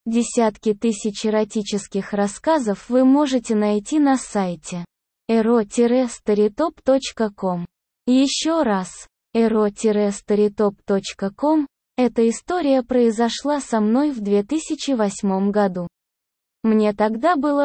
Десятки тысяч эротических рассказов вы можете найти на сайте ero-storytop.com. Еще раз, ero-storytop.com. Эта история произошла со мной в 2008 году. Мне тогда было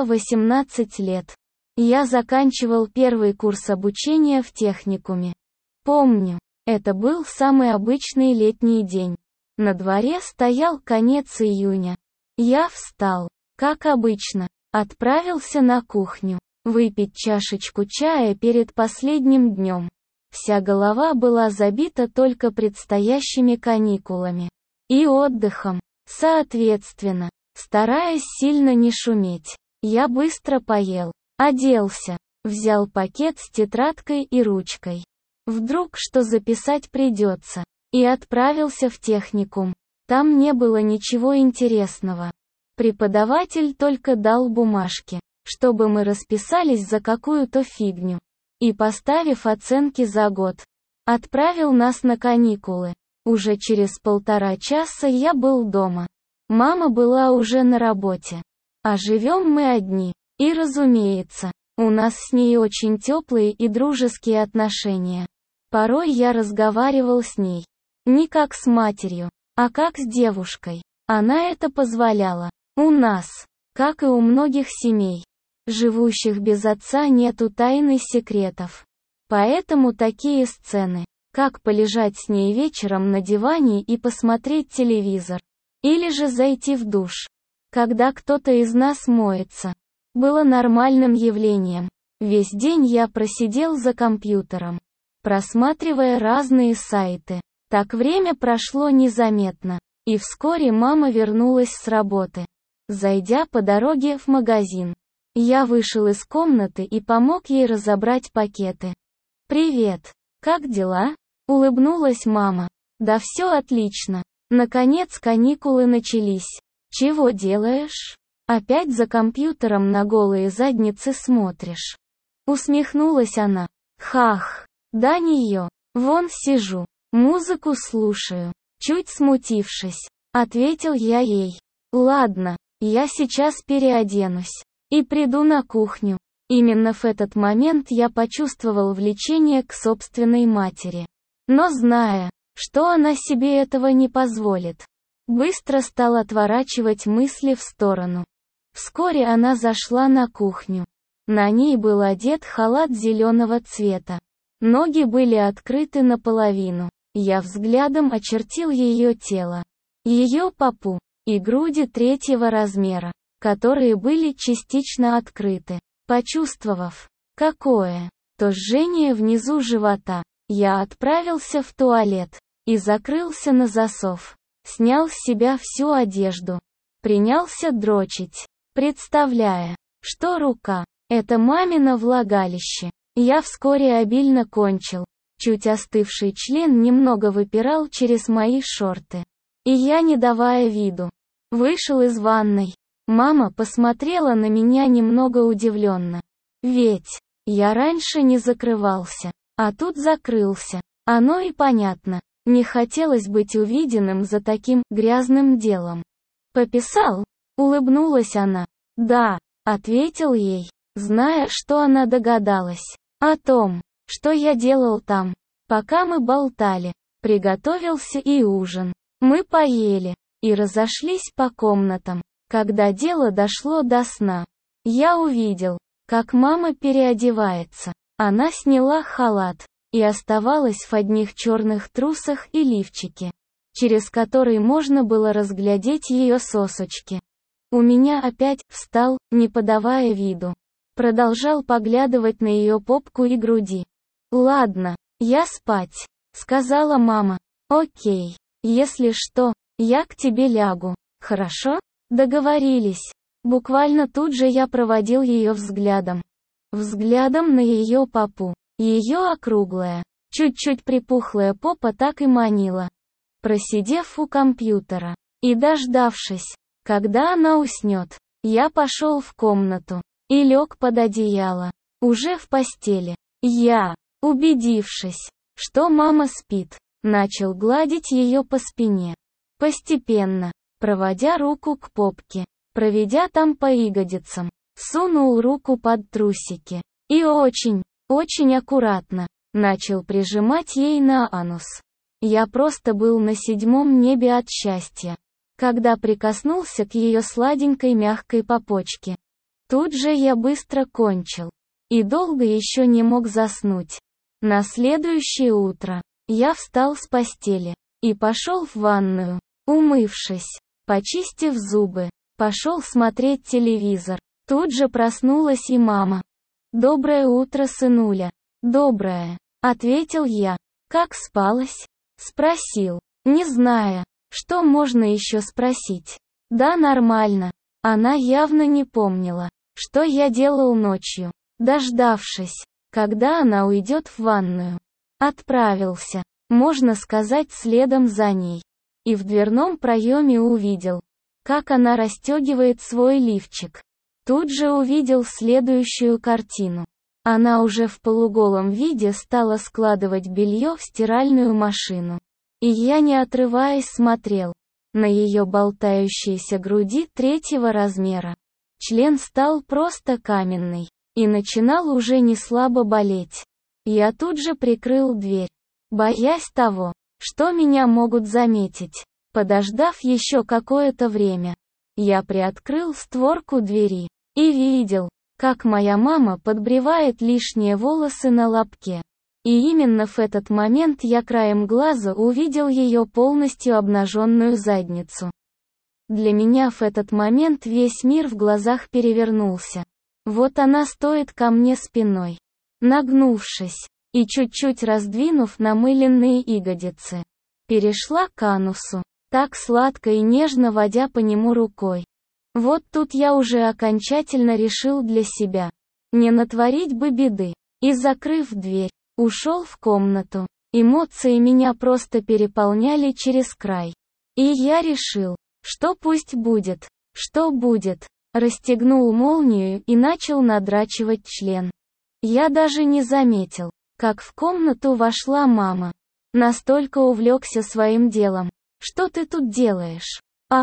18 лет. Я заканчивал первый курс обучения в техникуме. Помню, это был самый обычный летний день. На дворе стоял конец июня. Я встал, как обычно, отправился на кухню, выпить чашечку чая перед последним днем. Вся голова была забита только предстоящими каникулами и отдыхом. Соответственно, стараясь сильно не шуметь, я быстро поел, оделся, взял пакет с тетрадкой и ручкой. Вдруг что записать придется. И отправился в техникум. Там не было ничего интересного. Преподаватель только дал бумажки, чтобы мы расписались за какую-то фигню. И, поставив оценки за год, отправил нас на каникулы. Уже через 1,5 часа я был дома. Мама была уже на работе. А живем мы одни. И, разумеется, у нас с ней очень теплые и дружеские отношения. Порой я разговаривал с ней. Не как с матерью, а как с девушкой. Она это позволяла. У нас, как и у многих семей, живущих без отца, нету тайн и секретов. Поэтому такие сцены, как полежать с ней вечером на диване и посмотреть телевизор, или же зайти в душ, когда кто-то из нас моется, было нормальным явлением. Весь день я просидел за компьютером, просматривая разные сайты. Так время прошло незаметно, и вскоре мама вернулась с работы. Зайдя по дороге в магазин, я вышел из комнаты и помог ей разобрать пакеты. «Привет, как дела?» — улыбнулась мама. «Да все отлично. Наконец каникулы начались. Чего делаешь? Опять за компьютером на голые задницы смотришь?» Усмехнулась она. «Хах, да нее. Вон сижу. Музыку слушаю», чуть смутившись, ответил я ей. «Ладно, я сейчас переоденусь и приду на кухню». Именно в этот момент я почувствовал влечение к собственной матери. Но зная, что она себе этого не позволит, быстро стал отворачивать мысли в сторону. Вскоре она зашла на кухню. На ней был одет халат зеленого цвета. Ноги были открыты наполовину. Я взглядом очертил ее тело, ее попу и груди 3-го размера, которые были частично открыты. Почувствовав какое-то жжение внизу живота, я отправился в туалет и закрылся на засов. Снял с себя всю одежду. Принялся дрочить, представляя, что рука — это мамино влагалище. Я вскоре обильно кончил. Чуть остывший член немного выпирал через мои шорты. И я, не давая виду, вышел из ванной. Мама посмотрела на меня немного удивленно. Ведь я раньше не закрывался, а тут закрылся. Оно и понятно. Не хотелось быть увиденным за таким грязным делом. «Пописал?» — улыбнулась она. «Да», — ответил ей, зная, что она догадалась о том, что я делал там. Пока мы болтали, приготовился и ужин. Мы поели и разошлись по комнатам. Когда дело дошло до сна, я увидел, как мама переодевается. Она сняла халат и оставалась в одних черных трусах и лифчике, через который можно было разглядеть ее сосочки. У меня опять встал, не подавая виду. Продолжал поглядывать на ее попку и груди. «Ладно, я спать», — сказала мама. «Окей, если что, я к тебе лягу, хорошо?» Договорились. Буквально тут же я проводил ее взглядом. Взглядом на ее попу. Ее округлая, чуть-чуть припухлая попа так и манила. Просидев у компьютера и дождавшись, когда она уснет, я пошел в комнату и лег под одеяло. Уже в постели. Я, убедившись, что мама спит, начал гладить ее по спине. Постепенно, проводя руку к попке, проведя там по ягодицам, сунул руку под трусики и очень аккуратно начал прижимать ей на анус. Я просто был на седьмом небе от счастья, когда прикоснулся к ее сладенькой мягкой попочке. Тут же я быстро кончил и долго еще не мог заснуть. На следующее утро я встал с постели и пошел в ванную, умывшись, почистив зубы, пошел смотреть телевизор. Тут же проснулась и мама. «Доброе утро, сынуля». «Доброе», — ответил я. «Как спалось?» — спросил, не зная, что можно еще спросить. «Да нормально». Она явно не помнила, что я делал ночью. Дождавшись, когда она уйдет в ванную, отправился, можно сказать, следом за ней. И в дверном проеме увидел, как она расстегивает свой лифчик. Тут же увидел следующую картину. Она уже в полуголом виде стала складывать белье в стиральную машину. И я, не отрываясь, смотрел на ее болтающиеся груди 3-го размера. Член стал просто каменный и начинал уже не слабо болеть. Я тут же прикрыл дверь, боясь того, что меня могут заметить. Подождав еще какое-то время, я приоткрыл створку двери и видел, как моя мама подбривает лишние волосы на лобке. И именно в этот момент я краем глаза увидел ее полностью обнаженную задницу. Для меня в этот момент весь мир в глазах перевернулся. Вот она стоит ко мне спиной, нагнувшись и чуть-чуть раздвинув намыленные ягодицы, перешла к анусу, так сладко и нежно водя по нему рукой. Вот тут я уже окончательно решил для себя, не натворить бы беды, и, закрыв дверь, ушел в комнату. Эмоции меня просто переполняли через край. И я решил, что пусть будет, что будет. Расстегнул молнию и начал надрачивать член. Я даже не заметил, как в комнату вошла мама. Настолько увлекся своим делом. «Что ты тут делаешь?»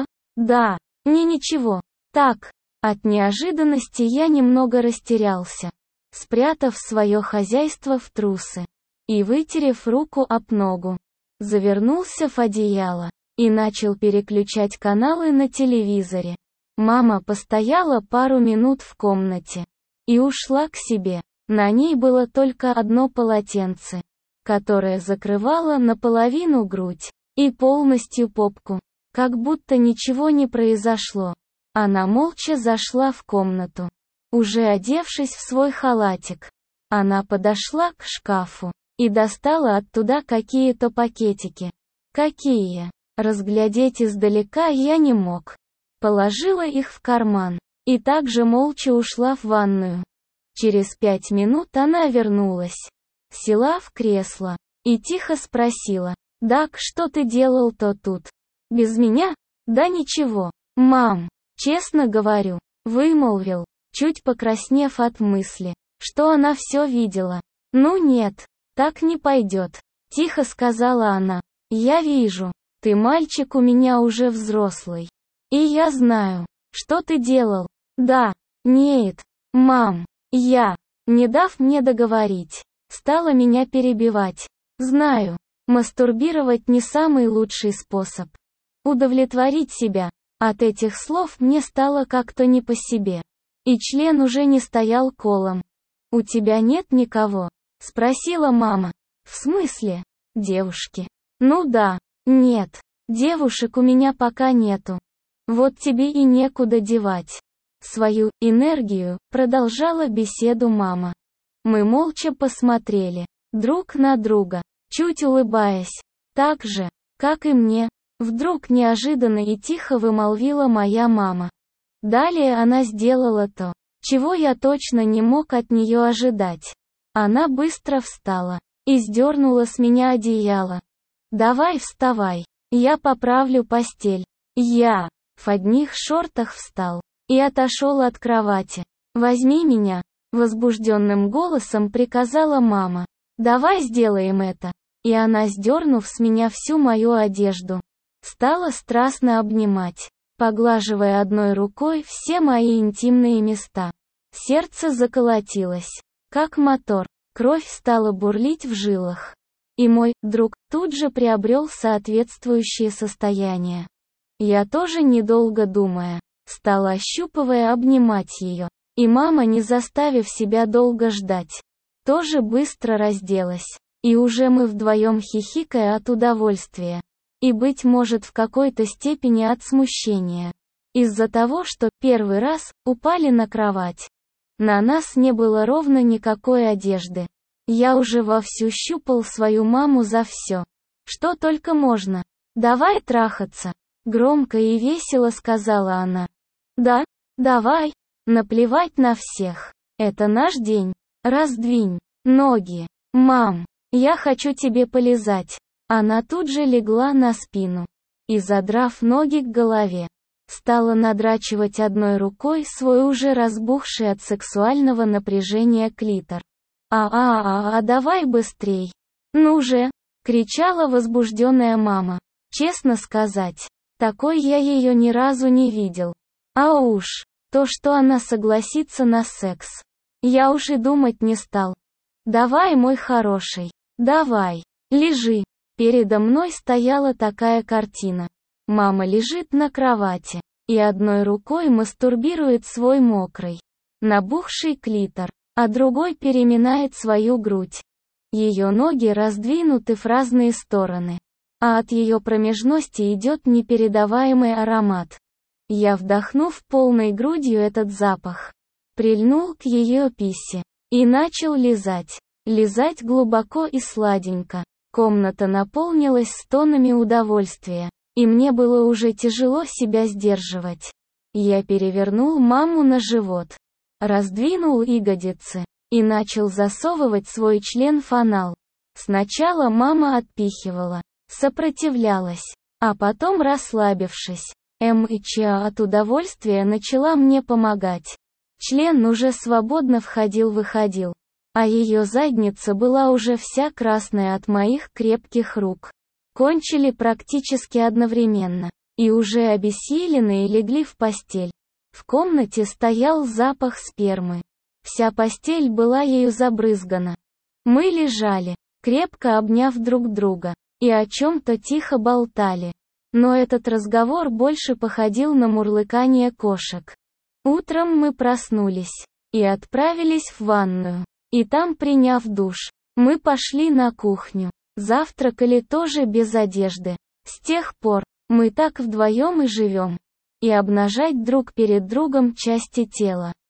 Да, ничего. Так». От неожиданности я немного растерялся, спрятав свое хозяйство в трусы и вытерев руку об ногу, завернулся в одеяло и начал переключать каналы на телевизоре. Мама постояла пару минут в комнате и ушла к себе. На ней было только одно полотенце, которое закрывало наполовину грудь и полностью попку, как будто ничего не произошло. Она молча зашла в комнату, уже одевшись в свой халатик. Она подошла к шкафу и достала оттуда какие-то пакетики. Какие? Разглядеть издалека я не мог. Положила их в карман и также молча ушла в ванную. Через 5 минут она вернулась, села в кресло и тихо спросила: «Дак, что ты делал-то тут? Без меня?» «Да ничего, мам, честно говорю», — вымолвил, чуть покраснев от мысли, что она все видела. «Ну нет, так не пойдет», — тихо сказала она. «Я вижу, ты мальчик у меня уже взрослый. И я знаю, что ты делал». «Да, нет, мам». Я, не дав мне договорить, стала меня перебивать. «Знаю, мастурбировать не самый лучший способ удовлетворить себя». От этих слов мне стало как-то не по себе. И член уже не стоял колом. «У тебя нет никого?» — спросила мама. «В смысле? Девушки?» «Ну да, нет, девушек у меня пока нету. Вот тебе и некуда девать свою энергию», — продолжала беседу мама. Мы молча посмотрели друг на друга, чуть улыбаясь, так же, как и мне. Вдруг неожиданно и тихо вымолвила моя мама. Далее она сделала то, чего я точно не мог от нее ожидать. Она быстро встала и сдернула с меня одеяло. «Давай вставай, я поправлю постель». Я в одних шортах встал и отошел от кровати. «Возьми меня», — возбужденным голосом приказала мама. «Давай сделаем это». И она, сдернув с меня всю мою одежду, Стала страстно обнимать, поглаживая одной рукой все мои интимные места. Сердце заколотилось, как мотор, кровь стала бурлить в жилах. И мой друг тут же приобрел соответствующее состояние. Я тоже, недолго думая, стала, ощупывая, обнимать ее. И мама, не заставив себя долго ждать, тоже быстро разделась. И уже мы вдвоем, хихикая от удовольствия. И, быть может, в какой-то степени от смущения. Из-за того, что первый раз упали на кровать. На нас не было ровно никакой одежды. Я уже вовсю щупал свою маму за все, что только можно. «Давай трахаться», — громко и весело сказала она. «Да, давай, наплевать на всех. Это наш день. Раздвинь ноги. Мам, я хочу тебе полизать». Она тут же легла на спину и, задрав ноги к голове, стала надрачивать одной рукой свой уже разбухший от сексуального напряжения клитор. Давай быстрей. Ну же!» — кричала возбужденная мама. Честно сказать, такой я ее ни разу не видел. А уж то, что она согласится на секс, я уж и думать не стал. «Давай, мой хороший, давай, лежи». Передо мной стояла такая картина. Мама лежит на кровати и одной рукой мастурбирует свой мокрый, набухший клитор, а другой переминает свою грудь. Ее ноги раздвинуты в разные стороны, а от ее промежности идет непередаваемый аромат. Я, вдохнув полной грудью этот запах, прильнул к ее писе и начал лизать. Лизать глубоко и сладенько. Комната наполнилась стонами удовольствия, и мне было уже тяжело себя сдерживать. Я перевернул маму на живот, раздвинул ягодицы и начал засовывать свой член в анал. Сначала мама отпихивала, сопротивлялась, а потом, расслабившись, от удовольствия начала мне помогать. Член уже свободно входил-выходил, а ее задница была уже вся красная от моих крепких рук. Кончили практически одновременно, и уже обессиленные легли в постель. В комнате стоял запах спермы. Вся постель была ею забрызгана. Мы лежали, крепко обняв друг друга, и о чем-то тихо болтали. Но этот разговор больше походил на мурлыкание кошек. Утром мы проснулись и отправились в ванную. И там, приняв душ, мы пошли на кухню. Завтракали тоже без одежды. С тех пор мы так вдвоем и живем. И обнажать друг перед другом части тела